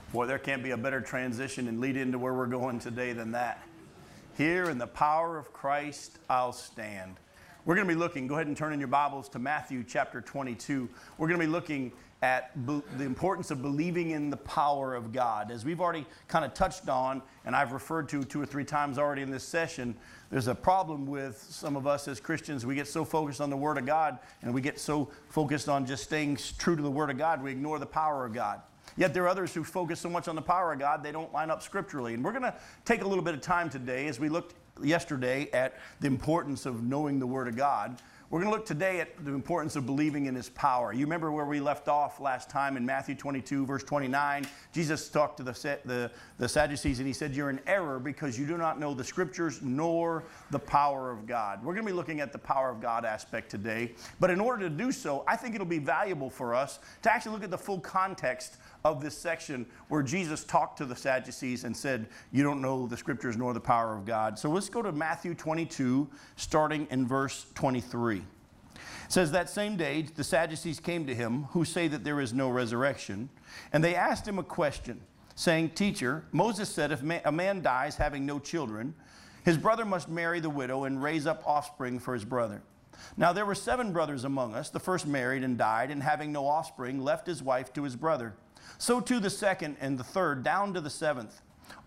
Boy, there can't be a better transition and lead into where we're going today than that. Here in the power of Christ, I'll stand. We're going to be looking, go ahead and turn in your Bibles to Matthew chapter 22. We're going to be looking at the importance of believing in the power of God. As we've already kind of touched on, and I've referred to 2 or 3 times already in this session, there's a problem with some of us as Christians. We get so focused on the Word of God, and we get so focused on just staying true to the Word of God, we ignore the power of God. Yet there are others who focus so much on the power of God, they don't line up scripturally. And we're going to take a little bit of time today, as we looked yesterday at the importance of knowing the Word of God. We're going to look today at the importance of believing in His power. You remember where we left off last time in Matthew 22, verse 29. Jesus talked to the Sadducees, and He said, "You're in error because you do not know the Scriptures nor the power of God." We're going to be looking at the power of God aspect today. But in order to do so, I think it'll be valuable for us to actually look at the full context of this section where Jesus talked to the Sadducees and said, "You don't know the Scriptures nor the power of God." So let's go to Matthew 22, starting in verse 23. It says, "That same day the Sadducees came to him, who say that there is no resurrection, and they asked him a question, saying, 'Teacher, Moses said if a man dies having no children, his brother must marry the widow and raise up offspring for his brother. Now there were 7 brothers among us. The first married and died, and having no offspring, left his wife to his brother. So too the second and the third, down to the 7th.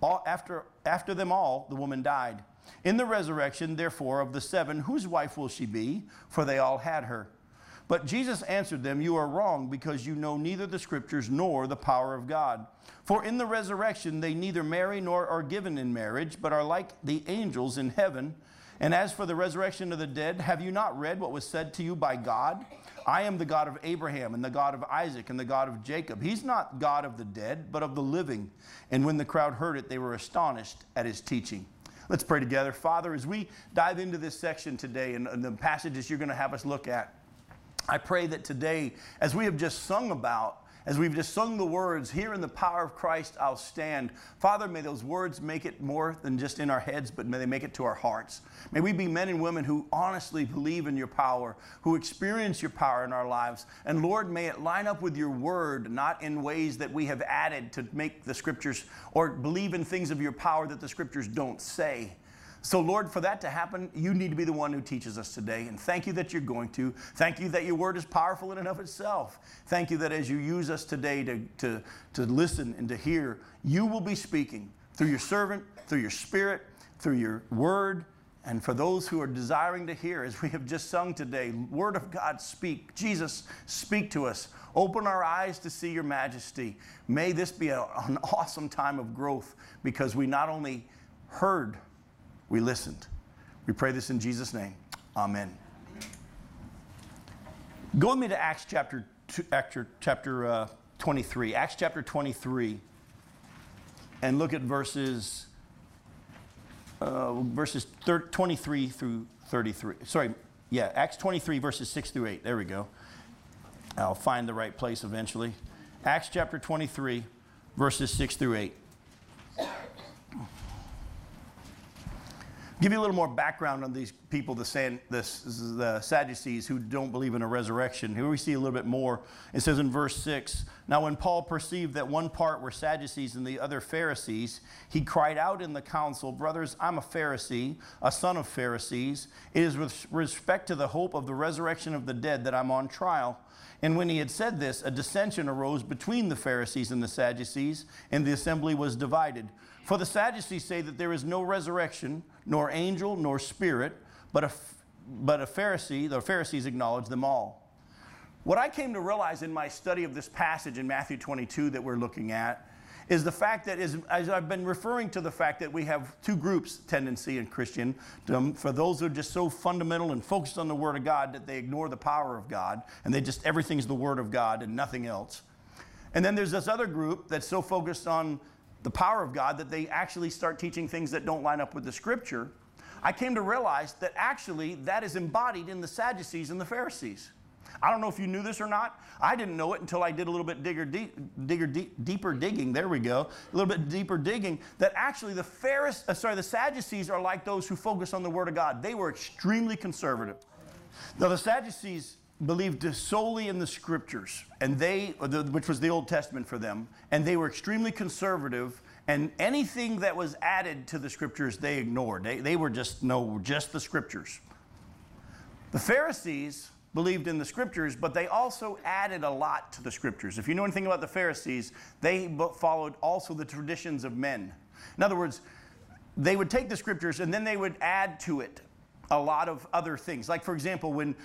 After them all, the woman died. In the resurrection, therefore, of the 7, whose wife will she be? For they all had her.' But Jesus answered them, 'You are wrong, because you know neither the Scriptures nor the power of God. For in the resurrection they neither marry nor are given in marriage, but are like the angels in heaven. And as for the resurrection of the dead, have you not read what was said to you by God? I am the God of Abraham and the God of Isaac and the God of Jacob. He's not God of the dead, but of the living.' And when the crowd heard it, they were astonished at his teaching." Let's pray together. Father, as we dive into this section today and the passages you're going to have us look at, I pray that today, as we have just sung about, as we've just sung the words, "Here in the power of Christ I'll stand," Father, may those words make it more than just in our heads, but may they make it to our hearts. May we be men and women who honestly believe in your power, who experience your power in our lives. And Lord, may it line up with your word, not in ways that we have added to make the Scriptures, or believe in things of your power that the Scriptures don't say. So, Lord, for that to happen, you need to be the one who teaches us today. And thank you that you're going to. Thank you that your word is powerful in and of itself. Thank you that as you use us today to listen and to hear, you will be speaking through your servant, through your Spirit, through your word. And for those who are desiring to hear, as we have just sung today, Word of God, speak. Jesus, speak to us. Open our eyes to see your majesty. May this be an awesome time of growth, because we not only heard, we listened. We pray this in Jesus' name. Amen. Go with me to Acts chapter 23. Acts chapter 23. And look at verses 23 through 33. Acts 23, verses 6 through 8. There we go. I'll find the right place eventually. Acts chapter 23, verses 6 through 8. Give you a little more background on these people, the Sadducees, who don't believe in a resurrection. Here we see a little bit more. It says in verse 6, "Now when Paul perceived that one part were Sadducees and the other Pharisees, he cried out in the council, 'Brothers, I'm a Pharisee, a son of Pharisees. It is with respect to the hope of the resurrection of the dead that I'm on trial.' And when he had said this, a dissension arose between the Pharisees and the Sadducees, and the assembly was divided. For the Sadducees say that there is no resurrection, nor angel, nor spirit, but the Pharisees acknowledge them all." What I came to realize in my study of this passage in Matthew 22 that we're looking at is the fact that, as I've been referring to the fact that we have 2 groups tendency in Christendom, for those who are just so fundamental and focused on the Word of God that they ignore the power of God, and everything's the Word of God and nothing else. And then there's this other group that's so focused on the power of God that they actually start teaching things that don't line up with the Scripture. I came to realize that actually that is embodied in the Sadducees and the Pharisees. I don't know if you knew this or not. I didn't know it until I did a little bit deeper digging. There we go. A little bit deeper digging. That actually the Sadducees are like those who focus on the Word of God. They were extremely conservative. Now the Sadducees believed solely in the scriptures, and which was the Old Testament for them, and they were extremely conservative, and anything that was added to the scriptures they ignored. They were just the scriptures. The Pharisees believed in the scriptures, but they also added a lot to the scriptures. If you know anything about the Pharisees, they followed also the traditions of men. In other words, they would take the scriptures and then they would add to it a lot of other things. Like, for example, when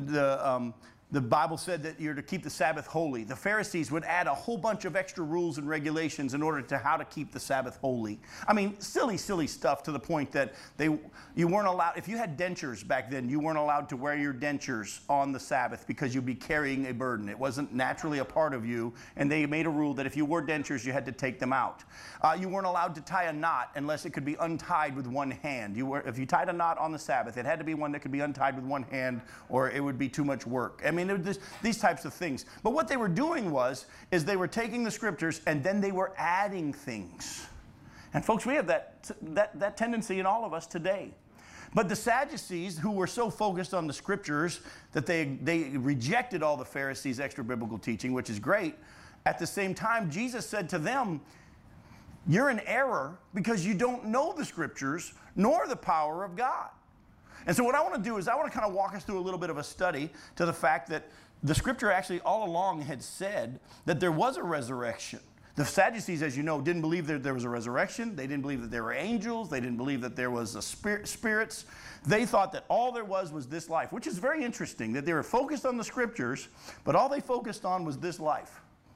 the Bible said that you're to keep the Sabbath holy, the Pharisees would add a whole bunch of extra rules and regulations in order to how to keep the Sabbath holy. I mean, silly stuff to the point that you weren't allowed, if you had dentures back then, you weren't allowed to wear your dentures on the Sabbath because you'd be carrying a burden. It wasn't naturally a part of you, and they made a rule that if you wore dentures, you had to take them out. You weren't allowed to tie a knot unless it could be untied with one hand. If you tied a knot on the Sabbath, it had to be one that could be untied with one hand, or it would be too much work. I mean, these types of things. But what they were doing is they were taking the scriptures and then they were adding things. And folks, we have that tendency in all of us today. But the Sadducees, who were so focused on the scriptures that they rejected all the Pharisees' extra biblical teaching, which is great. At the same time, Jesus said to them, you're in error because you don't know the scriptures nor the power of God. And so what I want to do is I want to kind of walk us through a little bit of a study to the fact that the scripture actually all along had said that there was a resurrection. The Sadducees, as you know, didn't believe that there was a resurrection. They didn't believe that there were angels. They didn't believe that there was spirits. They thought that all there was this life, which is very interesting, that they were focused on the scriptures, but all they focused on was this life.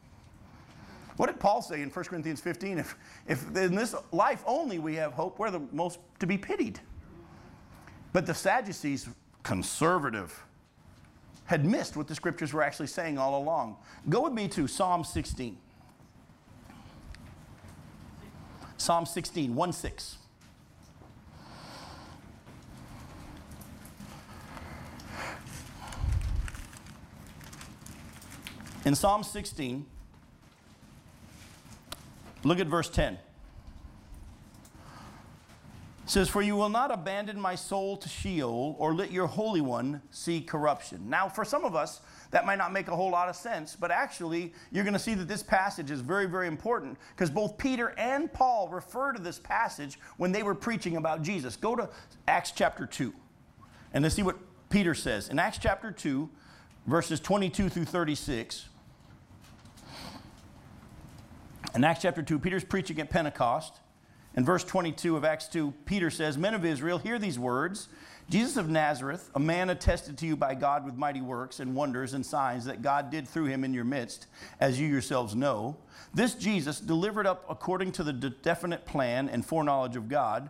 What did Paul say in 1 Corinthians 15? If in this life only we have hope, we're the most to be pitied. But the Sadducees, conservative, had missed what the scriptures were actually saying all along. Go with me to Psalm 16. Psalm 16, 1-6. In Psalm 16, look at verse 10. It says, for you will not abandon my soul to Sheol, or let your Holy One see corruption. Now, for some of us, that might not make a whole lot of sense, but actually, you're going to see that this passage is very, very important, because both Peter and Paul refer to this passage when they were preaching about Jesus. Go to Acts chapter 2, and let's see what Peter says. In Acts chapter 2, verses 22 through 36, in Acts chapter 2, Peter's preaching at Pentecost. In verse 22 of Acts 2, Peter says, men of Israel, hear these words. Jesus of Nazareth, a man attested to you by God with mighty works and wonders and signs that God did through him in your midst, as you yourselves know. This Jesus, delivered up according to the definite plan and foreknowledge of God,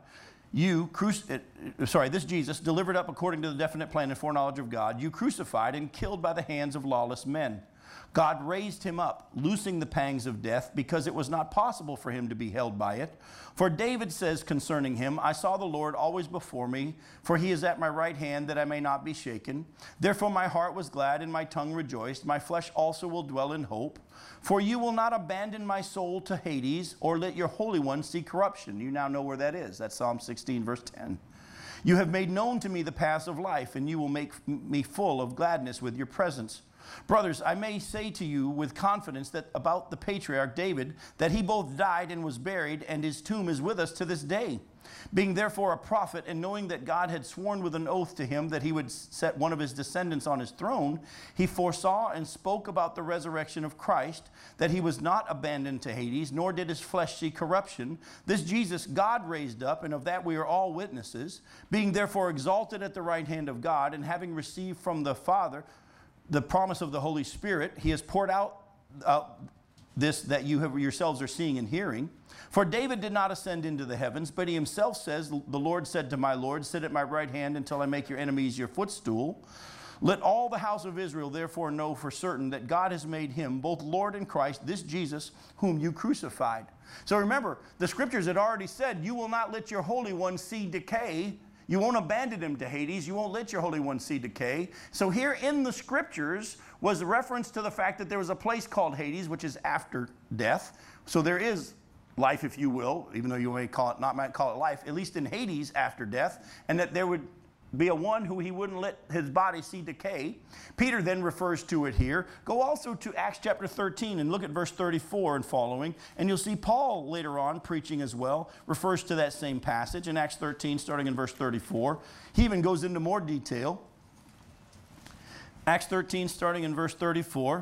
this Jesus, delivered up according to the definite plan and foreknowledge of God, you crucified and killed by the hands of lawless men. God raised him up, loosing the pangs of death, because it was not possible for him to be held by it. For David says concerning him, I saw the Lord always before me, for he is at my right hand, that I may not be shaken. Therefore my heart was glad and my tongue rejoiced. My flesh also will dwell in hope. For you will not abandon my soul to Hades, or let your Holy One see corruption. You now know where that is. That's Psalm 16, verse 10. You have made known to me the paths of life, and you will make me full of gladness with your presence. Brothers, I may say to you with confidence that about the patriarch David, that he both died and was buried, and his tomb is with us to this day. Being therefore a prophet, and knowing that God had sworn with an oath to him that he would set one of his descendants on his throne, he foresaw and spoke about the resurrection of Christ, that he was not abandoned to Hades, nor did his flesh see corruption. This Jesus God raised up, and of that we are all witnesses. Being therefore exalted at the right hand of God, and having received from the Father the promise of the Holy Spirit, he has poured out this that you yourselves are seeing and hearing. For David did not ascend into the heavens, but he himself says, the Lord said to my Lord, sit at my right hand until I make your enemies your footstool. Let all the house of Israel therefore know for certain that God has made him both Lord and Christ, this Jesus whom you crucified. So remember, the scriptures had already said, you will not let your Holy One see decay. You won't abandon him to Hades. You won't let your Holy One see decay. So here in the scriptures was a reference to the fact that there was a place called Hades, which is after death. So there is life, if you will, even though you might call it life, at least in Hades after death, and that there would be a one who he wouldn't let his body see decay. Peter then refers to it here. Go also to Acts chapter 13 and look at verse 34 and following, and you'll see Paul later on preaching as well, refers to that same passage in Acts 13 starting in verse 34. He even goes into more detail. Acts 13 starting in verse 34.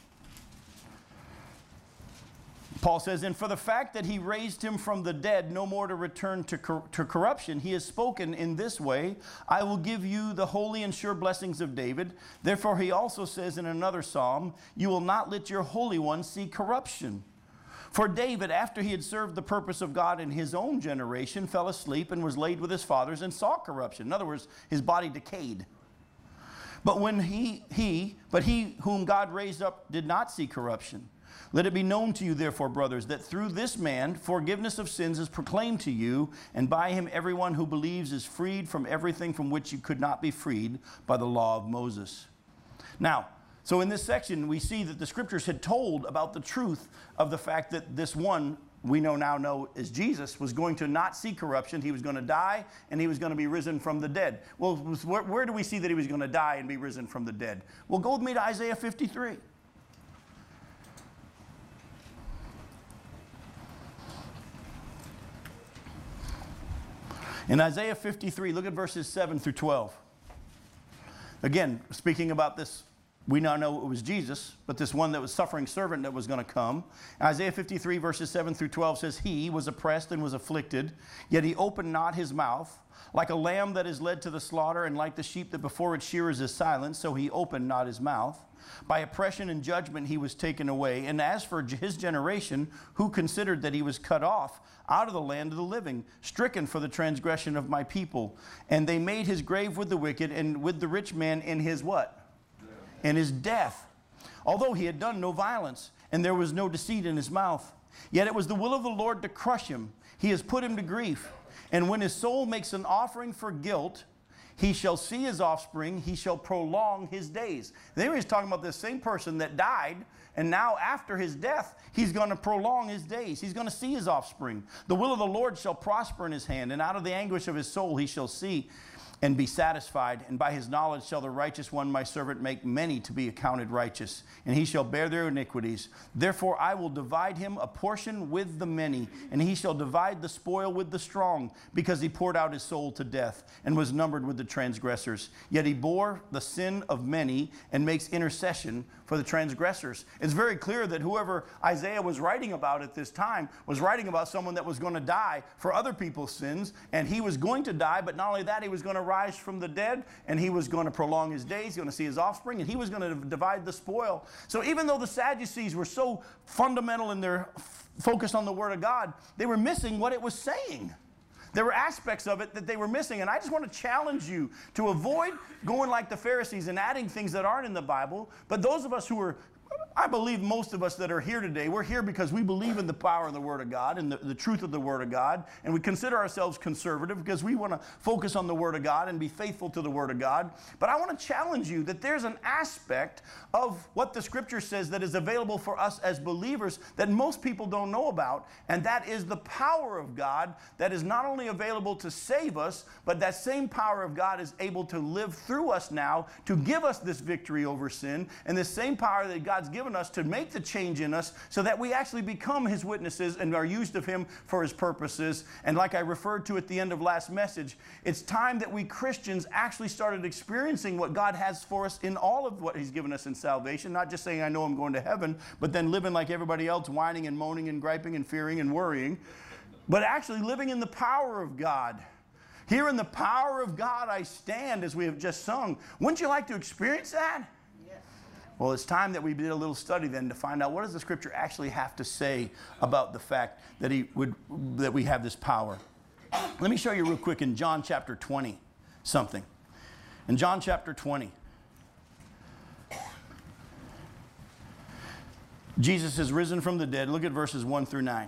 Paul says, and for the fact that he raised him from the dead, no more to return to corruption, he has spoken in this way, I will give you the holy and sure blessings of David. Therefore he also says in another psalm, you will not let your Holy One see corruption. For David, after he had served the purpose of God in his own generation, fell asleep and was laid with his fathers and saw corruption. In other words, his body decayed. But he whom God raised up did not see corruption. Let it be known to you, therefore, brothers, that through this man forgiveness of sins is proclaimed to you, and by him everyone who believes is freed from everything from which you could not be freed by the law of Moses. Now, so in this section, we see that the scriptures had told about the truth of the fact that this one we now know as Jesus was going to not see corruption. He was going to die, and he was going to be risen from the dead. Well, where do we see that he was going to die and be risen from the dead? Well, go with me to Isaiah 53. In Isaiah 53, look at verses 7 through 12. Again, speaking about this, we now know it was Jesus, but this one that was suffering servant that was going to come. Isaiah 53, verses 7 through 12 says, he was oppressed and was afflicted, yet he opened not his mouth. Like a lamb that is led to the slaughter, and like the sheep that before its shearers is silent, so he opened not his mouth. By oppression and judgment he was taken away. And as for his generation, who considered that he was cut off out of the land of the living, stricken for the transgression of my people. And they made his grave with the wicked, and with the rich man in his what? In his death. Although he had done no violence, and there was no deceit in his mouth. Yet it was the will of the Lord to crush him. He has put him to grief. And when his soul makes an offering for guilt, he shall see his offspring, he shall prolong his days. Then he's talking about this same person that died, and now after his death, he's going to prolong his days. He's going to see his offspring. The will of the Lord shall prosper in his hand, and out of the anguish of his soul he shall see and be satisfied. And by his knowledge shall the righteous one, my servant, make many to be accounted righteous, and he shall bear their iniquities. Therefore I will divide him a portion with the many, and he shall divide the spoil with the strong, because he poured out his soul to death, and was numbered with the transgressors. Yet he bore the sin of many, and makes intercession for the transgressors. It's very clear that whoever Isaiah was writing about at this time was writing about someone that was going to die for other people's sins, and he was going to die, but not only that, he was going to rise from the dead, and he was going to prolong his days, he's going to see his offspring, and he was going to divide the spoil. So even though the Sadducees were so fundamental in their focus on the Word of God, they were missing what it was saying. There were aspects of it that they were missing, and I just want to challenge you to avoid going like the Pharisees and adding things that aren't in the Bible. But those of us who are, I believe most of us that are here today, we're here because we believe in the power of the Word of God and the truth of the Word of God, and we consider ourselves conservative because we want to focus on the Word of God and be faithful to the Word of God. But I want to challenge you that there's an aspect of what the Scripture says that is available for us as believers that most people don't know about, and that is the power of God that is not only available to save us, but that same power of God is able to live through us now to give us this victory over sin, and this same power that God's given us to make the change in us so that we actually become his witnesses and are used of him for his purposes. And like I referred to at the end of last message, it's time that we Christians actually started experiencing what God has for us in all of what he's given us in salvation, not just saying I know I'm going to heaven, but then living like everybody else, whining and moaning and griping and fearing and worrying, but actually living in the power of God. Here in the power of God I stand, as we have just sung. Wouldn't you like to experience that? Well, it's time that we did a little study then to find out what does the Scripture actually have to say about the fact that that we have this power. Let me show you real quick in John chapter 20 something. In John chapter 20, Jesus is risen from the dead. Look at verses 1 through 9.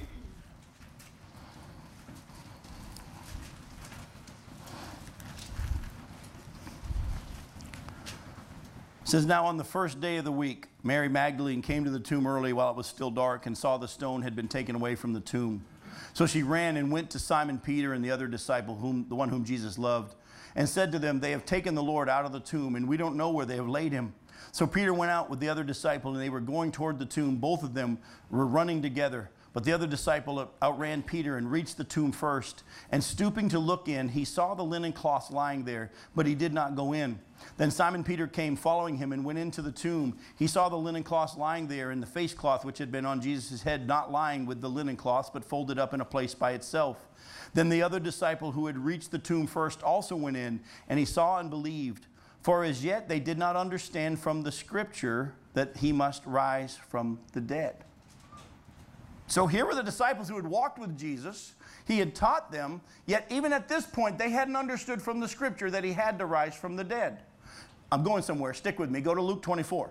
It says, now on the first day of the week, Mary Magdalene came to the tomb early while it was still dark and saw the stone had been taken away from the tomb. So she ran and went to Simon Peter and the other disciple, the one whom Jesus loved, and said to them, "They have taken the Lord out of the tomb, and we don't know where they have laid him." So Peter went out with the other disciple, and they were going toward the tomb. Both of them were running together. But the other disciple outran Peter and reached the tomb first. And stooping to look in, he saw the linen cloths lying there, but he did not go in. Then Simon Peter came following him and went into the tomb. He saw the linen cloths lying there, and the face cloth which had been on Jesus' head not lying with the linen cloths, but folded up in a place by itself. Then the other disciple who had reached the tomb first also went in, and he saw and believed. For as yet they did not understand from the scripture that he must rise from the dead. So here were the disciples who had walked with Jesus. He had taught them, yet even at this point they hadn't understood from the scripture that he had to rise from the dead. I'm going somewhere. Stick with me. Go to Luke 24.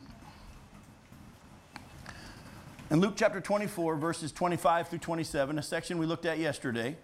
In Luke chapter 24, verses 25 through 27, a section we looked at yesterday,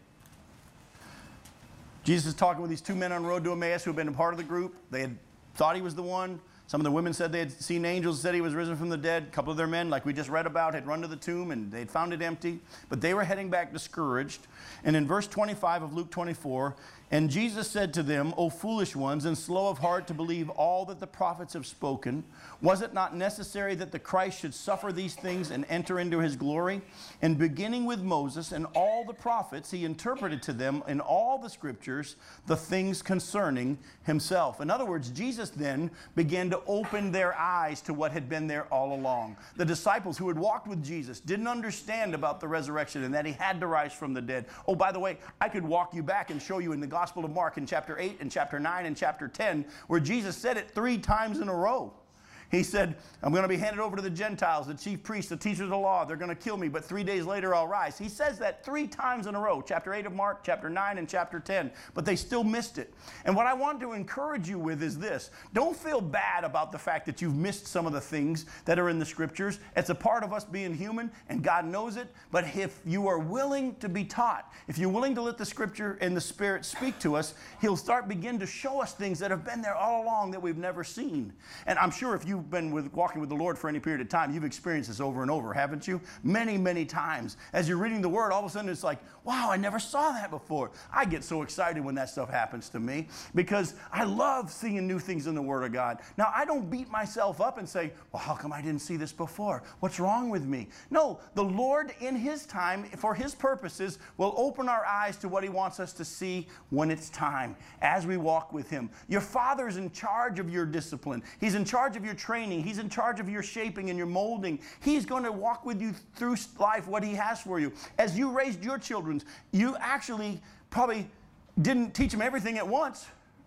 Jesus is talking with these two men on the road to Emmaus who had been a part of the group. They had thought he was the one. Some of the women said they had seen angels, said he was risen from the dead. A couple of their men, like we just read about, had run to the tomb and they'd found it empty. But they were heading back discouraged. And in verse 25 of Luke 24, "And Jesus said to them, O foolish ones, and slow of heart to believe all that the prophets have spoken, was it not necessary that the Christ should suffer these things and enter into his glory? And beginning with Moses and all the prophets, he interpreted to them in all the scriptures the things concerning himself." In other words, Jesus then began to open their eyes to what had been there all along. The disciples who had walked with Jesus didn't understand about the resurrection and that he had to rise from the dead. Oh, by the way, I could walk you back and show you in the Gospel of Mark in chapter 8 and chapter 9 and chapter 10 where Jesus said it 3 times in a row. He said, "I'm going to be handed over to the Gentiles, the chief priests, the teachers of the law. They're going to kill me, but 3 days later I'll rise." He says that 3 times in a row, chapter 8 of Mark, chapter 9, and chapter 10. But they still missed it. And what I want to encourage you with is this. Don't feel bad about the fact that you've missed some of the things that are in the scriptures. It's a part of us being human, and God knows it. But if you are willing to be taught, if you're willing to let the scripture and the Spirit speak to us, he'll begin to show us things that have been there all along that we've never seen. And I'm sure if you've been walking with the Lord for any period of time, you've experienced this over and over, haven't you? Many, many times. As you're reading the Word, all of a sudden it's like, wow, I never saw that before. I get so excited when that stuff happens to me because I love seeing new things in the Word of God. Now, I don't beat myself up and say, well, how come I didn't see this before? What's wrong with me? No, the Lord in His time, for His purposes, will open our eyes to what He wants us to see when it's time, as we walk with Him. Your Father's in charge of your discipline. He's in charge of your training. He's in charge of your shaping and your molding. He's going to walk with you through life, what He has for you. As you raised your children, you actually probably didn't teach them everything at once.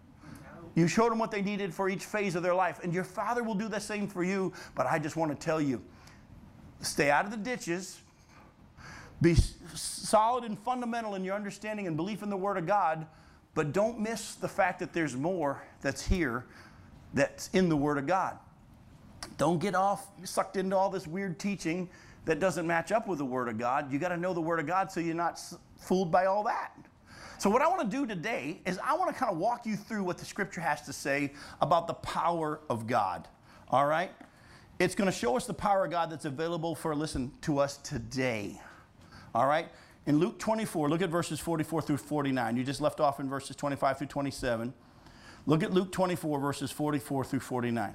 You showed them what they needed for each phase of their life. And your Father will do the same for you. But I just want to tell you, stay out of the ditches. Be solid and fundamental in your understanding and belief in the Word of God. But don't miss the fact that there's more that's here that's in the Word of God. Don't get sucked into all this weird teaching that doesn't match up with the Word of God. You got to know the Word of God so you're not fooled by all that. So what I want to do today is I want to kind of walk you through what the Scripture has to say about the power of God. All right? It's going to show us the power of God that's available to us today. All right? In Luke 24, look at verses 44 through 49. You just left off in verses 25 through 27. Look at Luke 24, verses 44 through 49.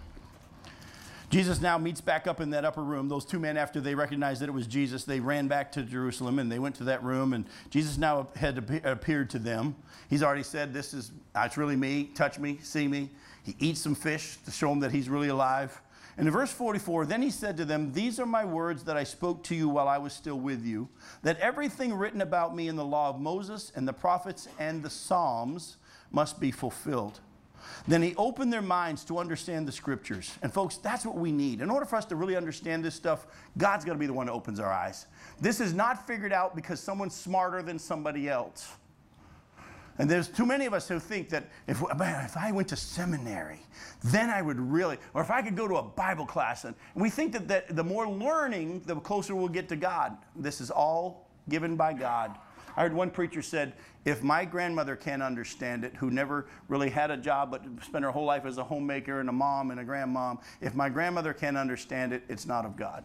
Jesus now meets back up in that upper room. Those 2 men, after they recognized that it was Jesus, they ran back to Jerusalem and they went to that room, and Jesus now had appeared to them. He's already said, it's really me, touch me, see me. He eats some fish to show them that he's really alive. And in verse 44, then he said to them, "These are my words that I spoke to you while I was still with you, that everything written about me in the law of Moses and the prophets and the Psalms must be fulfilled." Then he opened their minds to understand the scriptures. And folks, that's what we need. In order for us to really understand this stuff, God's got to be the one that opens our eyes. This is not figured out because someone's smarter than somebody else. And there's too many of us who think that if I went to seminary, then I would really, or if I could go to a Bible class. And we think that the more learning, the closer we'll get to God. This is all given by God. I heard one preacher said, if my grandmother can't understand it, who never really had a job but spent her whole life as a homemaker and a mom and a grandmom, if my grandmother can't understand it, it's not of God.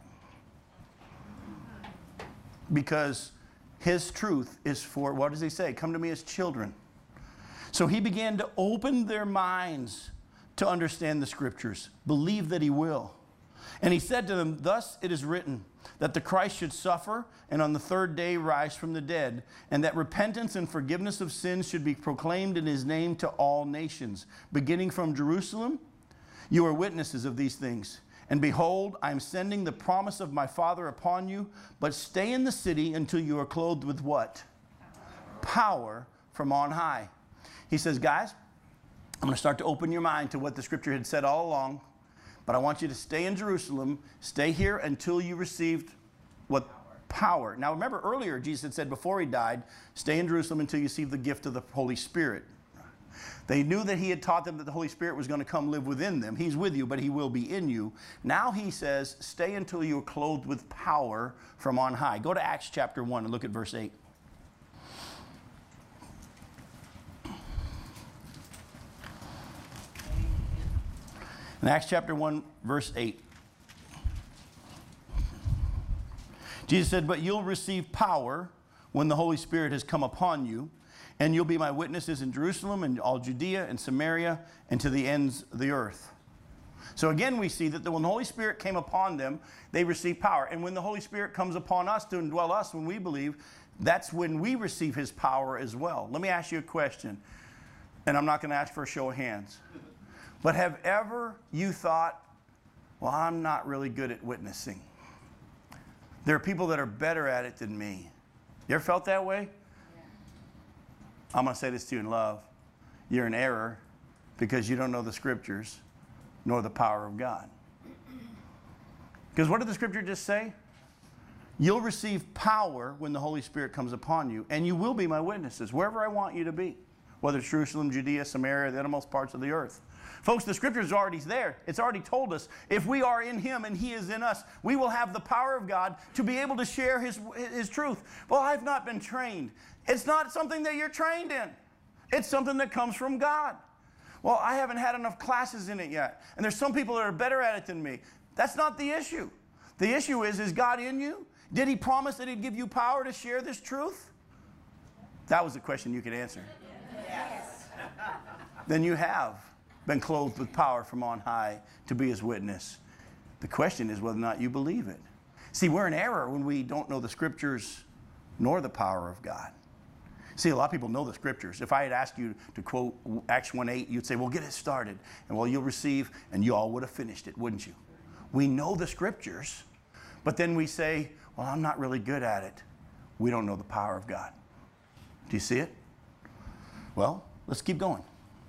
Because His truth is for, what does He say? Come to me as children. So he began to open their minds to understand the scriptures. Believe that he will. And he said to them, thus it is written, that the Christ should suffer and on the third day rise from the dead, and that repentance and forgiveness of sins should be proclaimed in his name to all nations, beginning from Jerusalem. You are witnesses of these things. And behold, I am sending the promise of my Father upon you, but stay in the city until you are clothed with what? Power from on high. He says, guys, I'm going to start to open your mind to what the scripture had said all along, but I want you to stay in Jerusalem, stay here until you received what? Power. Now remember earlier, Jesus had said before he died, stay in Jerusalem until you receive the gift of the Holy Spirit. They knew that he had taught them that the Holy Spirit was going to come live within them. He's with you, but he will be in you. Now he says, stay until you are clothed with power from on high. Go to Acts chapter 1 and look at verse 8. In Acts chapter 1, verse 8. Jesus said, but you'll receive power when the Holy Spirit has come upon you, and you'll be my witnesses in Jerusalem and all Judea and Samaria and to the ends of the earth. So again, we see that when the Holy Spirit came upon them, they received power. And when the Holy Spirit comes upon us to indwell us, when we believe, that's when we receive his power as well. Let me ask you a question, and I'm not going to ask for a show of hands. But have ever you thought, well, I'm not really good at witnessing. There are people that are better at it than me. You ever felt that way? Yeah. I'm going to say this to you in love. You're in error because you don't know the scriptures nor the power of God. Because what did the scripture just say? You'll receive power when the Holy Spirit comes upon you, and you will be my witnesses wherever I want you to be, whether it's Jerusalem, Judea, Samaria, the uttermost parts of the earth. Folks, the scripture is already there. It's already told us if we are in him and he is in us, we will have the power of God to be able to share his truth. Well, I've not been trained. It's not something that you're trained in. It's something that comes from God. Well, I haven't had enough classes in it yet. And there's some people that are better at it than me. That's not the issue. The issue is God in you? Did he promise that he'd give you power to share this truth? That was the question you could answer. Yes. Then you have been clothed with power from on high to be his witness. The question is whether or not you believe it. See, we're in error when we don't know the scriptures nor the power of God. See, a lot of people know the scriptures. If I had asked you to quote Acts 1:8, you'd say, well, get it started. And well, you'll receive, and you all would have finished it, wouldn't you? We know the scriptures, but then we say, well, I'm not really good at it. We don't know the power of God. Do you see it? Well, let's keep going.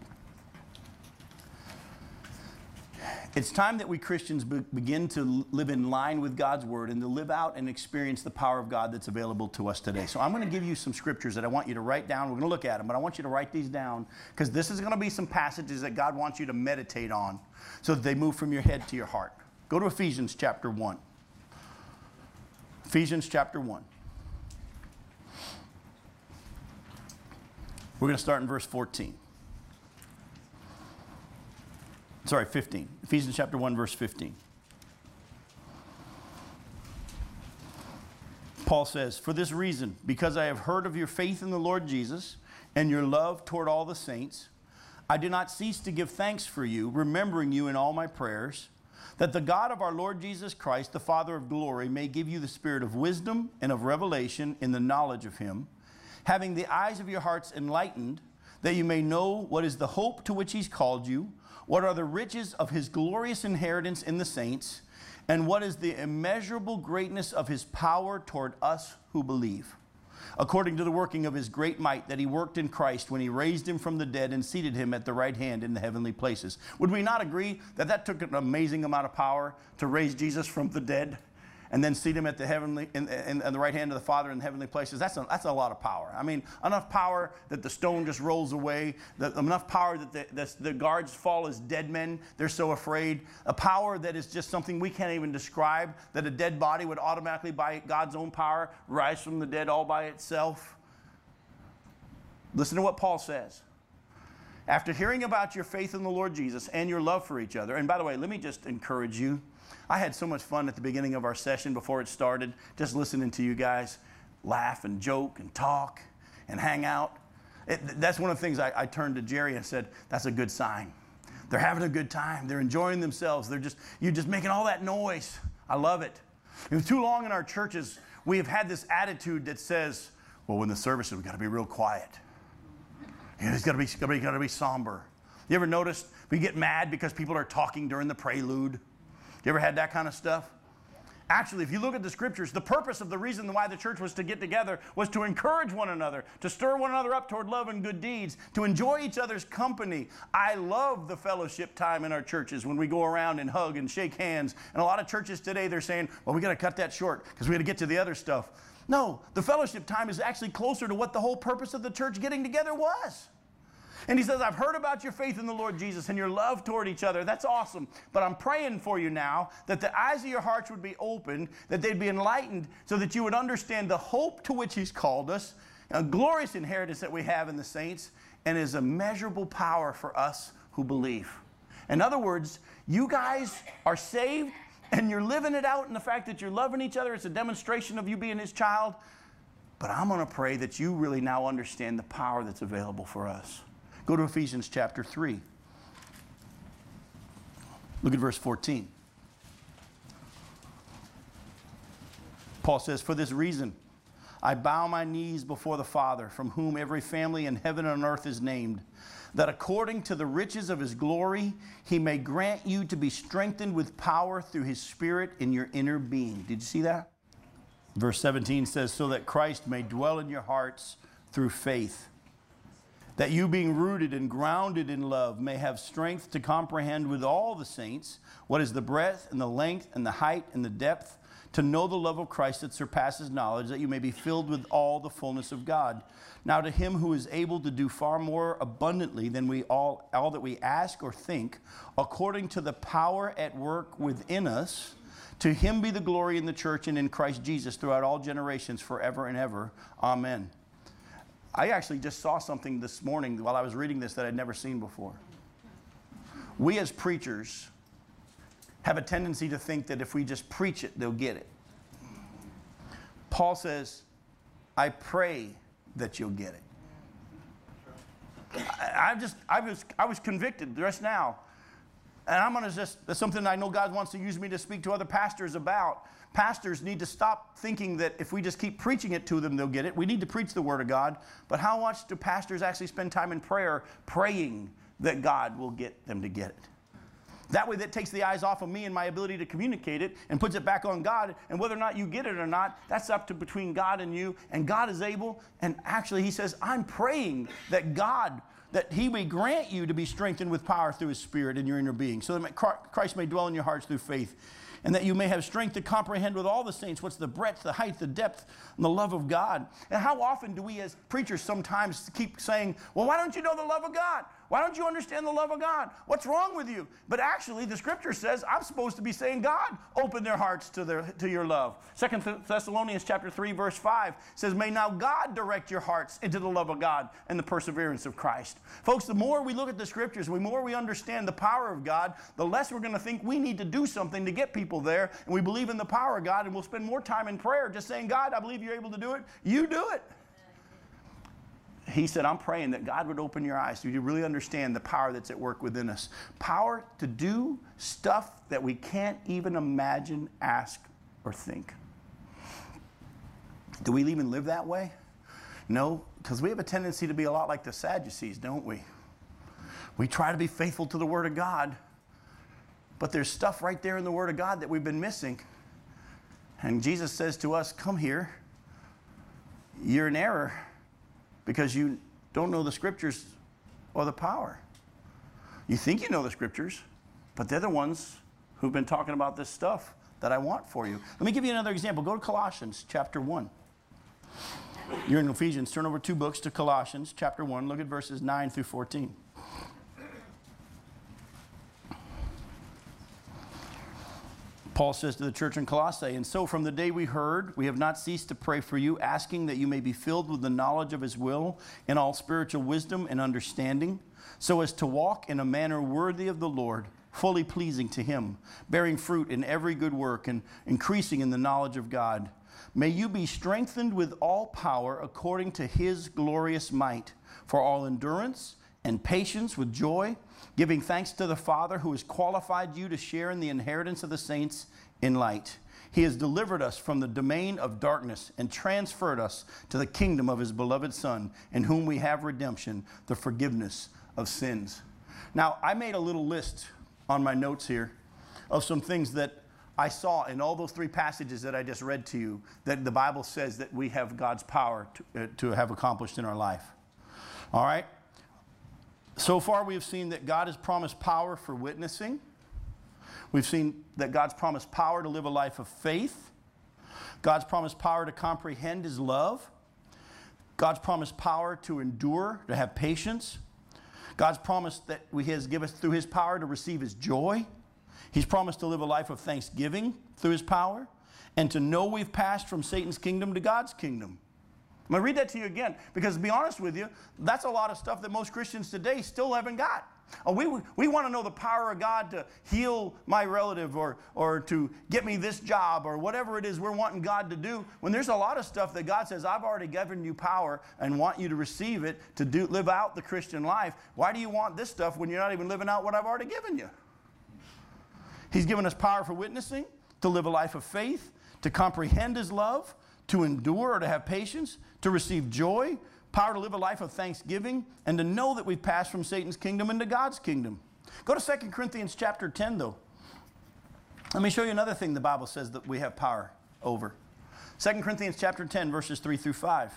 It's time that we Christians begin to live in line with God's word and to live out and experience the power of God that's available to us today. So I'm going to give you some scriptures that I want you to write down. We're going to look at them, but I want you to write these down because this is going to be some passages that God wants you to meditate on so that they move from your head to your heart. Go to Ephesians chapter 1. Ephesians chapter 1. We're going to start in verse 14. Sorry, 15. Ephesians chapter 1, verse 15. Paul says, for this reason, because I have heard of your faith in the Lord Jesus and your love toward all the saints, I do not cease to give thanks for you, remembering you in all my prayers, that the God of our Lord Jesus Christ, the Father of glory, may give you the spirit of wisdom and of revelation in the knowledge of him, having the eyes of your hearts enlightened, that you may know what is the hope to which he's called you, what are the riches of his glorious inheritance in the saints, and what is the immeasurable greatness of his power toward us who believe, according to the working of his great might that he worked in Christ when he raised him from the dead and seated him at the right hand in the heavenly places. Would we not agree that that took an amazing amount of power to raise Jesus from the dead and then seat him at the heavenly in the right hand of the Father in the heavenly places? That's a lot of power. I mean, enough power that the stone just rolls away, enough power that the guards fall as dead men. They're so afraid. A power that is just something we can't even describe, that a dead body would automatically, by God's own power, rise from the dead all by itself. Listen to what Paul says. After hearing about your faith in the Lord Jesus and your love for each other, and by the way, let me just encourage you. I had so much fun at the beginning of our session before it started, just listening to you guys laugh and joke and talk and hang out. That's one of the things I turned to Jerry and said, that's a good sign. They're having a good time. They're enjoying themselves. You're just making all that noise. I love it. Too long in our churches, we have had this attitude that says, well, when the service is, we've got to be real quiet. It's got to be somber. You ever noticed we get mad because people are talking during the prelude? You ever had that kind of stuff? Actually, if you look at the scriptures, the purpose of the reason why the church was to get together was to encourage one another, to stir one another up toward love and good deeds, to enjoy each other's company. I love the fellowship time in our churches when we go around and hug and shake hands. And a lot of churches today, they're saying, well, we got to cut that short because we got to get to the other stuff. No, the fellowship time is actually closer to what the whole purpose of the church getting together was. And he says, I've heard about your faith in the Lord Jesus and your love toward each other. That's awesome. But I'm praying for you now that the eyes of your hearts would be opened, that they'd be enlightened so that you would understand the hope to which he's called us, a glorious inheritance that we have in the saints, and is immeasurable power for us who believe. In other words, you guys are saved and you're living it out in the fact that you're loving each other. It's a demonstration of you being his child. But I'm going to pray that you really now understand the power that's available for us. Go to Ephesians chapter 3. Look at verse 14. Paul says, for this reason, I bow my knees before the Father, from whom every family in heaven and on earth is named, that according to the riches of his glory, he may grant you to be strengthened with power through his Spirit in your inner being. Did you see that? Verse 17 says, so that Christ may dwell in your hearts through faith, that you being rooted and grounded in love may have strength to comprehend with all the saints what is the breadth and the length and the height and the depth, to know the love of Christ that surpasses knowledge, that you may be filled with all the fullness of God. Now to him who is able to do far more abundantly than we all that we ask or think, according to the power at work within us, to him be the glory in the church and in Christ Jesus throughout all generations, forever and ever. Amen. I actually just saw something this morning while I was reading this that I'd never seen before. We as preachers have a tendency to think that if we just preach it, they'll get it. Paul says, I pray that you'll get it. I was convicted just now. And I'm going to that's something I know God wants to use me to speak to other pastors about. Pastors need to stop thinking that if we just keep preaching it to them, they'll get it. We need to preach the Word of God. But how much do pastors actually spend time in prayer praying that God will get them to get it? That way that takes the eyes off of me and my ability to communicate it and puts it back on God. And whether or not you get it or not, that's up to between God and you. And God is able. And actually he says, I'm praying that he may grant you to be strengthened with power through his Spirit in your inner being, so that Christ may dwell in your hearts through faith, and that you may have strength to comprehend with all the saints what's the breadth, the height, the depth, and the love of God. And how often do we as preachers sometimes keep saying, well, why don't you know the love of God? Why don't you understand the love of God? What's wrong with you? But actually, the scripture says I'm supposed to be saying, God, open their hearts to your love. 2 Thessalonians chapter 3, verse 5 says, may now God direct your hearts into the love of God and the perseverance of Christ. Folks, the more we look at the scriptures, the more we understand the power of God, the less we're going to think we need to do something to get people there. And we believe in the power of God, and we'll spend more time in prayer just saying, God, I believe you're able to do it. You do it. He said, I'm praying that God would open your eyes so you really understand the power that's at work within us. Power to do stuff that we can't even imagine, ask, or think. Do we even live that way? No, because we have a tendency to be a lot like the Sadducees, don't we? We try to be faithful to the Word of God, but there's stuff right there in the Word of God that we've been missing. And Jesus says to us, come here. You're in error, because you don't know the scriptures or the power. You think you know the scriptures, but they're the ones who've been talking about this stuff that I want for you. Let me give you another example. Go to Colossians chapter 1. You're in Ephesians. Turn over 2 books to Colossians chapter 1. Look at verses 9 through 14. Paul says to the church in Colossae, and so from the day we heard, we have not ceased to pray for you, asking that you may be filled with the knowledge of his will in all spiritual wisdom and understanding, so as to walk in a manner worthy of the Lord, fully pleasing to him, bearing fruit in every good work and increasing in the knowledge of God, may you be strengthened with all power according to his glorious might, for all endurance and patience with joy, giving thanks to the Father who has qualified you to share in the inheritance of the saints in light. He has delivered us from the domain of darkness and transferred us to the kingdom of his beloved Son, in whom we have redemption, the forgiveness of sins. Now, I made a little list on my notes here of some things that I saw in all those three passages that I just read to you, that the Bible says that we have God's power to have accomplished in our life. All right? So far, we have seen that God has promised power for witnessing. We've seen that God's promised power to live a life of faith. God's promised power to comprehend his love. God's promised power to endure, to have patience. God's promised that he has given us through his power to receive his joy. He's promised to live a life of thanksgiving through his power, and to know we've passed from Satan's kingdom to God's kingdom. I'm going to read that to you again, because to be honest with you, that's a lot of stuff that most Christians today still haven't got. We want to know the power of God to heal my relative, or to get me this job, or whatever it is we're wanting God to do, when there's a lot of stuff that God says, I've already given you power and want you to receive it to live out the Christian life. Why do you want this stuff when you're not even living out what I've already given you? He's given us power for witnessing, to live a life of faith, to comprehend his love, to endure or to have patience, to receive joy, power to live a life of thanksgiving, and to know that we've passed from Satan's kingdom into God's kingdom. Go to 2 Corinthians chapter 10, though. Let me show you another thing the Bible says that we have power over. 2 Corinthians chapter 10, verses 3 through 5.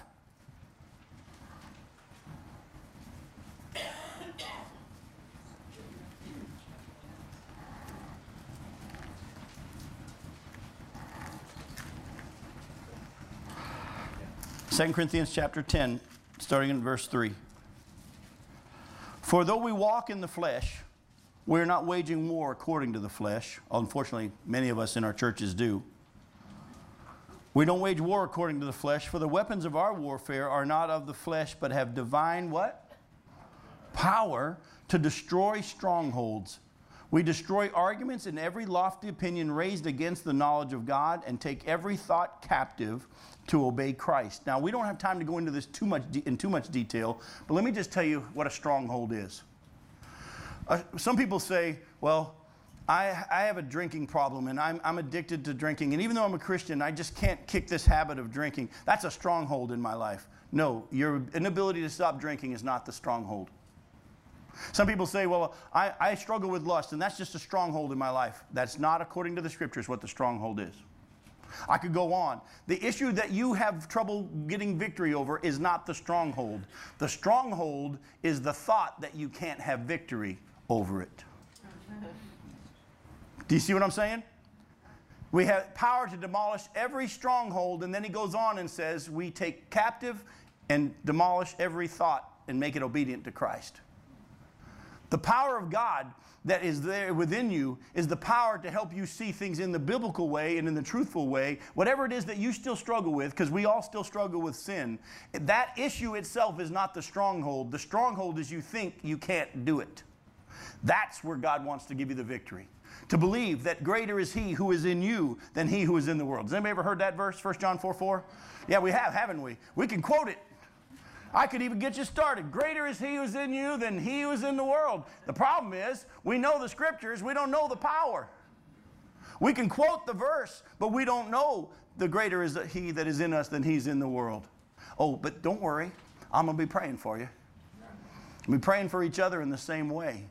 2 Corinthians chapter 10, starting in verse 3. For though we walk in the flesh, we are not waging war according to the flesh. Unfortunately, many of us in our churches do. We don't wage war according to the flesh, for the weapons of our warfare are not of the flesh, but have divine what? Power to destroy strongholds. We destroy arguments and every lofty opinion raised against the knowledge of God, and take every thought captive to obey Christ. Now, we don't have time to go into this in too much detail, but let me just tell you what a stronghold is. Some people say, well, I have a drinking problem, and I'm addicted to drinking, and even though I'm a Christian, I just can't kick this habit of drinking. That's a stronghold in my life. No, your inability to stop drinking is not the stronghold. Some people say, well, I struggle with lust, and that's just a stronghold in my life. That's not, according to the scriptures, what the stronghold is. I could go on. The issue that you have trouble getting victory over is not the stronghold. The stronghold is the thought that you can't have victory over it. Do you see what I'm saying? We have power to demolish every stronghold, and then he goes on and says, we take captive and demolish every thought and make it obedient to Christ. The power of God that is there within you is the power to help you see things in the biblical way and in the truthful way. Whatever it is that you still struggle with, because we all still struggle with sin, that issue itself is not the stronghold. The stronghold is you think you can't do it. That's where God wants to give you the victory. To believe that greater is he who is in you than he who is in the world. Has anybody ever heard that verse, 1 John 4:4? Yeah, we have, haven't we? We can quote it. I could even get you started. Greater is he who is in you than he who is in the world. The problem is, we know the scriptures, we don't know the power. We can quote the verse, but we don't know the greater is he that is in us than he's in the world. Oh, but don't worry. I'm going to be praying for you. We'll be praying for each other in the same way.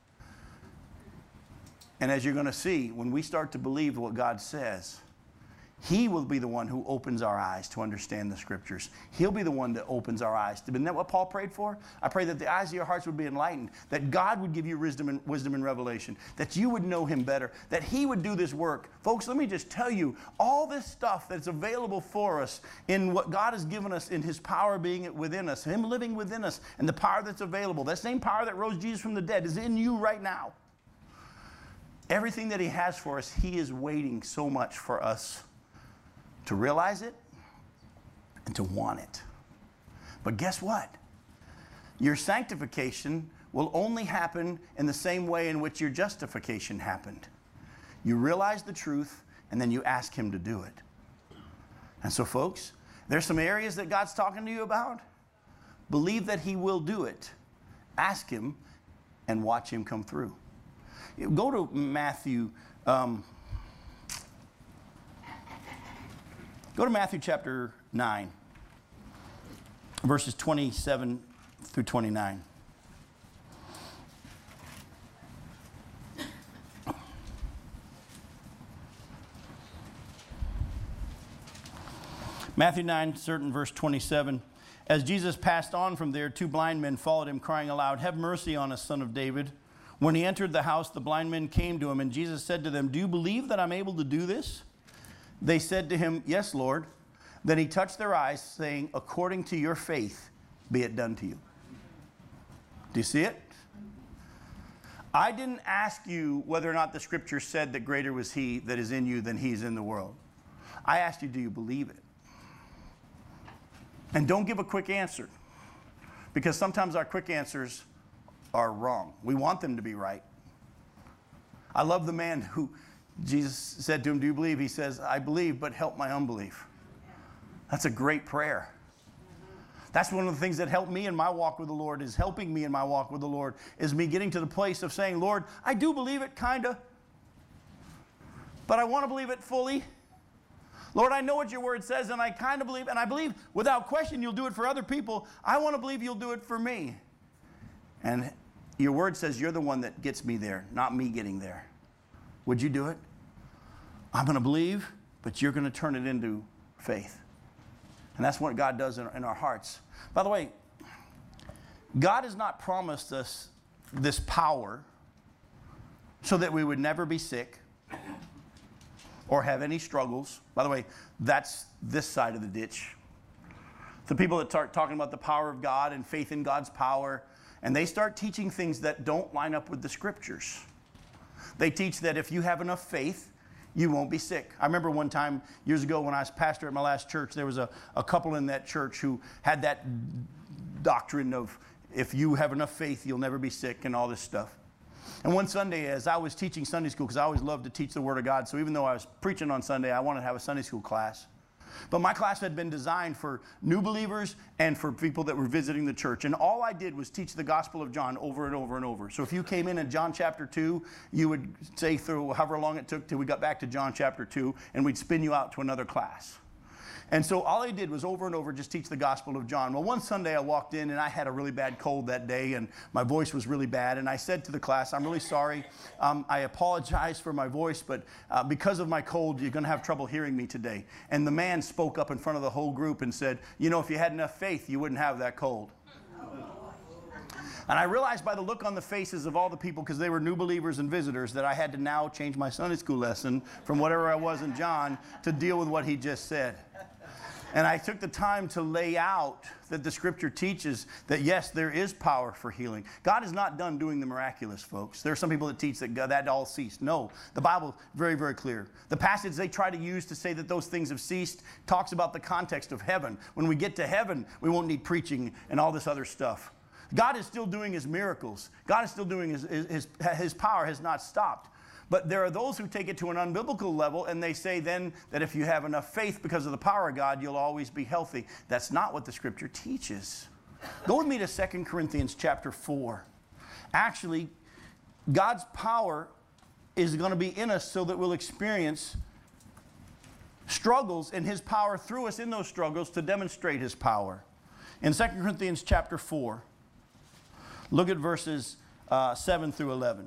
And as you're going to see, when we start to believe what God says, he will be the one who opens our eyes to understand the scriptures. He'll be the one that opens our eyes. Isn't that what Paul prayed for? I pray that the eyes of your hearts would be enlightened, that God would give you wisdom and revelation, that you would know him better, that he would do this work. Folks, let me just tell you, all this stuff that's available for us in what God has given us in his power being within us, him living within us, and the power that's available, that same power that rose Jesus from the dead is in you right now. Everything that he has for us, he is waiting so much for us to realize it and to want it. But guess what? Your sanctification will only happen in the same way in which your justification happened. You realize the truth, and then you ask him to do it. And so, folks, there's some areas that God's talking to you about. Believe that he will do it. Ask him and watch him come through. Go to Matthew. Go to Matthew chapter 9, verses 27 through 29. Matthew 9, certain verse 27. As Jesus passed on from there, two blind men followed him, crying aloud, "Have mercy on us, Son of David." When he entered the house, the blind men came to him, and Jesus said to them, "Do you believe that I'm able to do this?" They said to him, "Yes, Lord." Then he touched their eyes, saying, "According to your faith, be it done to you." Do you see it? I didn't ask you whether or not the scripture said that greater was he that is in you than he's in the world. I asked you, do you believe it? And don't give a quick answer, because sometimes our quick answers are wrong. We want them to be right. I love the man who Jesus said to him, "Do you believe?" He says, "I believe, but help my unbelief." That's a great prayer. That's one of the things that helped me in my walk with the Lord, is helping me in my walk with the Lord, is me getting to the place of saying, "Lord, I do believe it, kind of, but I want to believe it fully. Lord, I know what your word says, and I kind of believe, and I believe without question you'll do it for other people. I want to believe you'll do it for me. And your word says you're the one that gets me there, not me getting there. Would you do it? I'm going to believe, but you're going to turn it into faith." And that's what God does in our hearts. By the way, God has not promised us this power so that we would never be sick or have any struggles. By the way, that's this side of the ditch. The people that start talking about the power of God and faith in God's power, and they start teaching things that don't line up with the scriptures. They teach that if you have enough faith, you won't be sick. I remember one time years ago when I was pastor at my last church, there was a couple in that church who had that doctrine of if you have enough faith, you'll never be sick and all this stuff. And one Sunday, as I was teaching Sunday school, because I always loved to teach the Word of God, so even though I was preaching on Sunday, I wanted to have a Sunday school class. But my class had been designed for new believers and for people that were visiting the church. And all I did was teach the Gospel of John over and over and over. So if you came in John chapter 2, you would say through however long it took till we got back to John chapter 2, and we'd spin you out to another class. And so all I did was over and over just teach the Gospel of John. Well, one Sunday I walked in and I had a really bad cold that day and my voice was really bad. And I said to the class, "I'm really sorry. I apologize for my voice, but because of my cold, you're going to have trouble hearing me today." And the man spoke up in front of the whole group and said, "You know, if you had enough faith, you wouldn't have that cold." And I realized by the look on the faces of all the people, because they were new believers and visitors, that I had to now change my Sunday school lesson from whatever I was in John to deal with what he just said. And I took the time to lay out that the scripture teaches that, yes, there is power for healing. God is not done doing the miraculous, folks. There are some people that teach that that all ceased. No, the Bible is very, very clear. The passage they try to use to say that those things have ceased talks about the context of heaven. When we get to heaven, we won't need preaching and all this other stuff. God is still doing his miracles. God is still doing his power has not stopped. But there are those who take it to an unbiblical level, and they say then that if you have enough faith because of the power of God, you'll always be healthy. That's not what the scripture teaches. Go with me to 2 Corinthians chapter 4. Actually, God's power is going to be in us so that we'll experience struggles and his power through us in those struggles to demonstrate his power. In 2 Corinthians chapter 4, look at verses 7 through 11.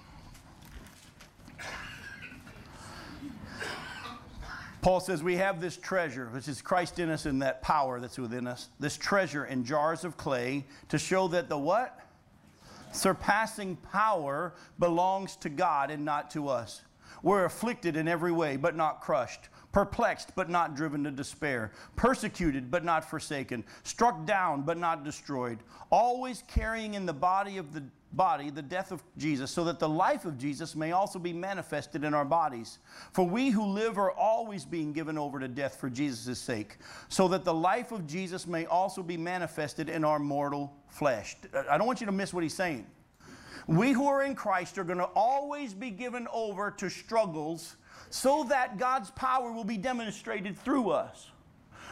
Paul says, "We have this treasure," which is Christ in us and that power that's within us, "this treasure in jars of clay to show that the" what? "Surpassing power belongs to God and not to us. We're afflicted in every way, but not crushed. Perplexed, but not driven to despair. Persecuted, but not forsaken. Struck down, but not destroyed. Always carrying in the body the death of Jesus, so that the life of Jesus may also be manifested in our bodies. For we who live are always being given over to death for Jesus' sake, so that the life of Jesus may also be manifested in our mortal flesh." I don't want you to miss what he's saying. We who are in Christ are going to always be given over to struggles so that God's power will be demonstrated through us.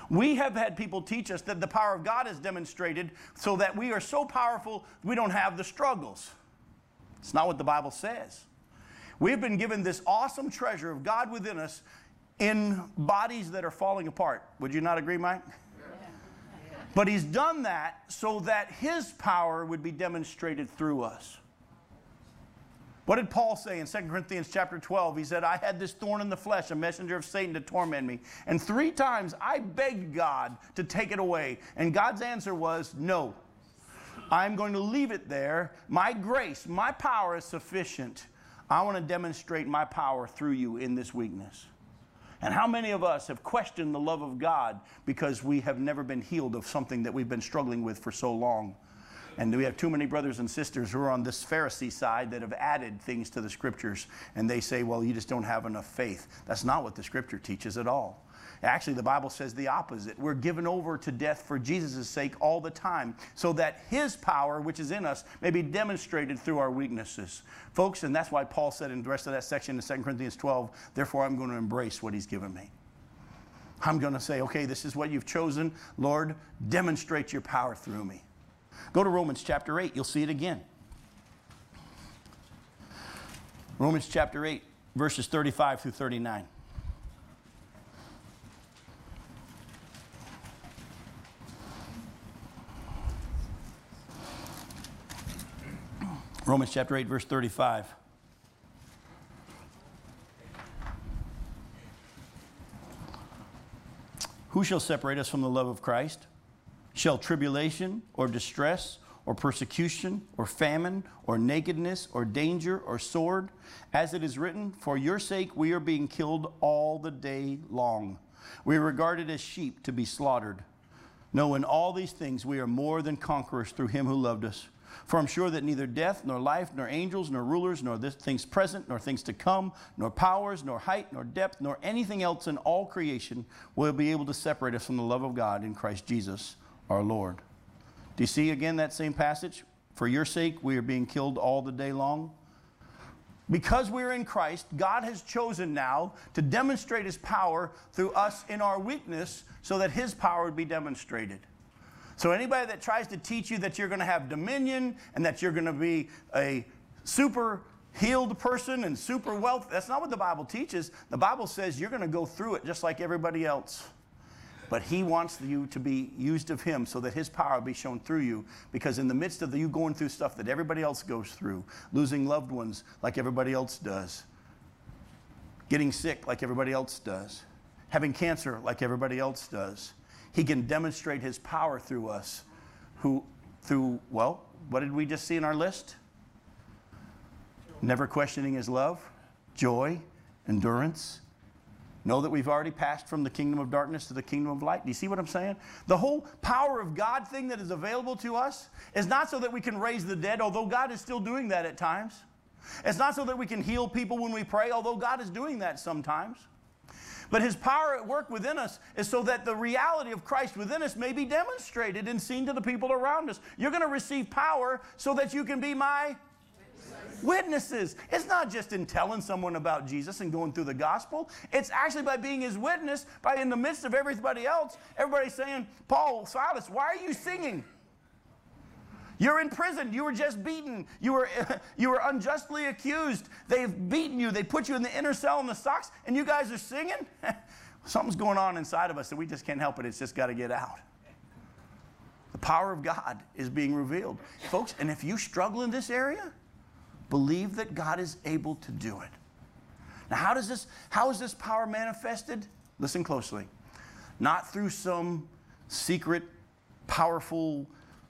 We have had people teach us that the power of God is demonstrated so that we are so powerful we don't have the struggles. It's not what the Bible says. We've been given this awesome treasure of God within us in bodies that are falling apart. Would you not agree, Mike? But he's done that so that his power would be demonstrated through us. What did Paul say in 2 Corinthians chapter 12? He said, I had this thorn in the flesh, a messenger of Satan to torment me. And 3 times I begged God to take it away. And God's answer was, no. I'm going to leave it there. My grace, my power is sufficient. I want to demonstrate my power through you in this weakness. And how many of us have questioned the love of God because we have never been healed of something that we've been struggling with for so long? And we have too many brothers and sisters who are on this Pharisee side that have added things to the scriptures. And they say, well, you just don't have enough faith. That's not what the scripture teaches at all. Actually, the Bible says the opposite. We're given over to death for Jesus' sake all the time so that his power, which is in us, may be demonstrated through our weaknesses. Folks, and that's why Paul said in the rest of that section in 2 Corinthians 12, therefore I'm going to embrace what he's given me. I'm going to say, okay, this is what you've chosen. Lord, demonstrate your power through me. Go to Romans chapter 8. You'll see it again. Romans chapter 8, verses 35 through 39. Romans chapter 8, verse 35. Who shall separate us from the love of Christ? Shall tribulation or distress or persecution or famine or nakedness or danger or sword? As it is written, for your sake we are being killed all the day long. We are regarded as sheep to be slaughtered. No, in all these things we are more than conquerors through him who loved us. For I'm sure that neither death, nor life, nor angels, nor rulers, nor things present, nor things to come, nor powers, nor height, nor depth, nor anything else in all creation will be able to separate us from the love of God in Christ Jesus our Lord. Do you see again that same passage? For your sake we are being killed all the day long. Because we're in Christ, God has chosen now to demonstrate his power through us in our weakness so that his power would be demonstrated. So anybody that tries to teach you that you're going to have dominion and that you're going to be a super healed person and super wealth, that's not what the Bible teaches. The Bible says you're going to go through it just like everybody else. But he wants you to be used of him so that his power will be shown through you. Because in the midst of you going through stuff that everybody else goes through, losing loved ones like everybody else does, getting sick like everybody else does, having cancer like everybody else does, he can demonstrate his power through us. Well, what did we just see in our list? Never questioning his love, joy, endurance. Know that we've already passed from the kingdom of darkness to the kingdom of light. Do you see what I'm saying? The whole power of God thing that is available to us is not so that we can raise the dead, although God is still doing that at times. It's not so that we can heal people when we pray, although God is doing that sometimes. But his power at work within us is so that the reality of Christ within us may be demonstrated and seen to the people around us. You're going to receive power so that you can be my witnesses. It's not just in telling someone about Jesus and going through the gospel. It's actually by being his witness, by in the midst of everybody else, everybody's saying, Paul, Silas, why are you singing? You're in prison. You were just beaten. You were unjustly accused. They've beaten you. They put you in the inner cell in the stocks, and you guys are singing? Something's going on inside of us, and we just can't help it. It's just got to get out. The power of God is being revealed. Folks, and if you struggle in this area, believe that God is able to do it. Now, how is this power manifested? Listen closely. Not through some secret, powerful,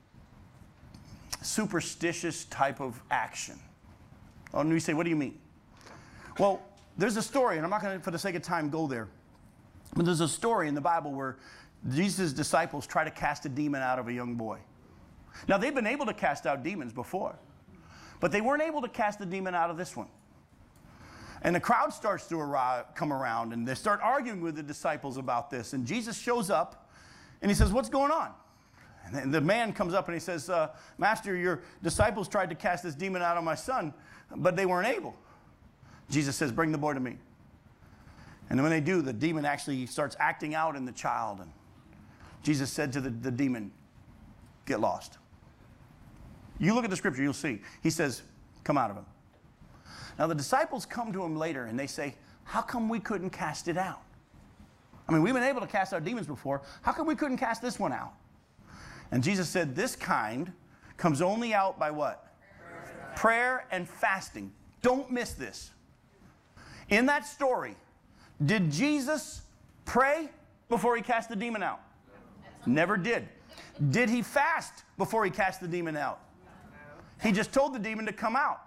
superstitious type of action. Oh, and you say, what do you mean? Well, there's a story, and I'm not going to, for the sake of time, go there. But there's a story in the Bible where Jesus' disciples try to cast a demon out of a young boy. Now, they've been able to cast out demons before, but they weren't able to cast the demon out of this one. And the crowd starts to come around, and they start arguing with the disciples about this. And Jesus shows up, and he says, what's going on? And the man comes up and he says, Master, your disciples tried to cast this demon out of my son, but they weren't able. Jesus says, bring the boy to me. And when they do, the demon actually starts acting out in the child. And Jesus said to the demon, get lost. You look at the scripture, you'll see. He says, come out of him. Now the disciples come to him later and they say, how come we couldn't cast it out? I mean, we've been able to cast out demons before. How come we couldn't cast this one out? And Jesus said, this kind comes only out by what? Prayer and fasting. Don't miss this. In that story, did Jesus pray before he cast the demon out? Never did. Did he fast before he cast the demon out? He just told the demon to come out.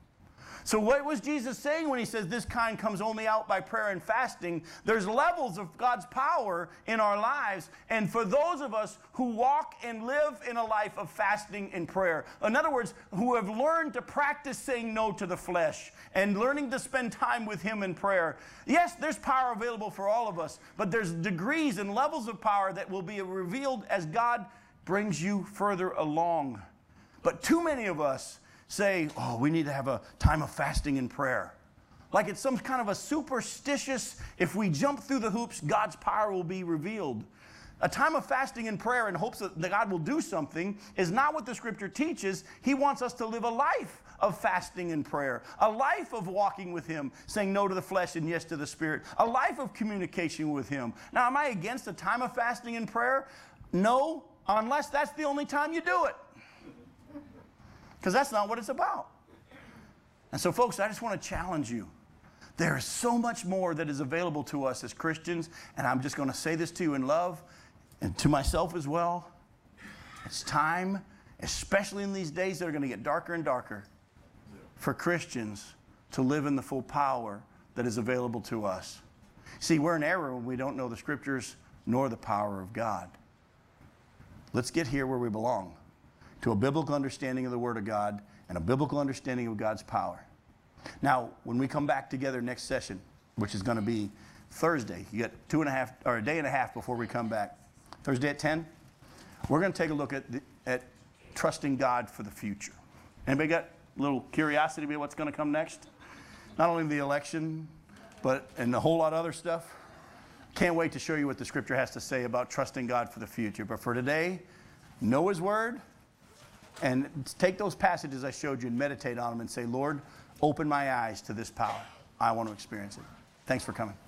So what was Jesus saying when he says this kind comes only out by prayer and fasting? There's levels of God's power in our lives. And for those of us who walk and live in a life of fasting and prayer, in other words, who have learned to practice saying no to the flesh and learning to spend time with him in prayer, yes, there's power available for all of us, but there's degrees and levels of power that will be revealed as God brings you further along. But too many of us say, oh, we need to have a time of fasting and prayer. Like it's some kind of a superstitious, if we jump through the hoops, God's power will be revealed. A time of fasting and prayer in hopes that God will do something is not what the scripture teaches. He wants us to live a life of fasting and prayer, a life of walking with him, saying no to the flesh and yes to the spirit, a life of communication with him. Now, am I against a time of fasting and prayer? No, unless that's the only time you do it. Because that's not what it's about. And so, folks, I just want to challenge you. There is so much more that is available to us as Christians, and I'm just going to say this to you in love and to myself as well. It's time, especially in these days that are going to get darker and darker, for Christians to live in the full power that is available to us. See, we're in error when we don't know the scriptures nor the power of God. Let's get here where we belong, to a biblical understanding of the Word of God and a biblical understanding of God's power. Now, when we come back together next session, which is going to be Thursday, you got a day and a half before we come back. Thursday at 10, we're going to take a look at trusting God for the future. Anybody got a little curiosity about what's going to come next? Not only the election, but and a whole lot of other stuff. Can't wait to show you what the scripture has to say about trusting God for the future. But for today, know his word. And take those passages I showed you and meditate on them and say, Lord, open my eyes to this power. I want to experience it. Thanks for coming.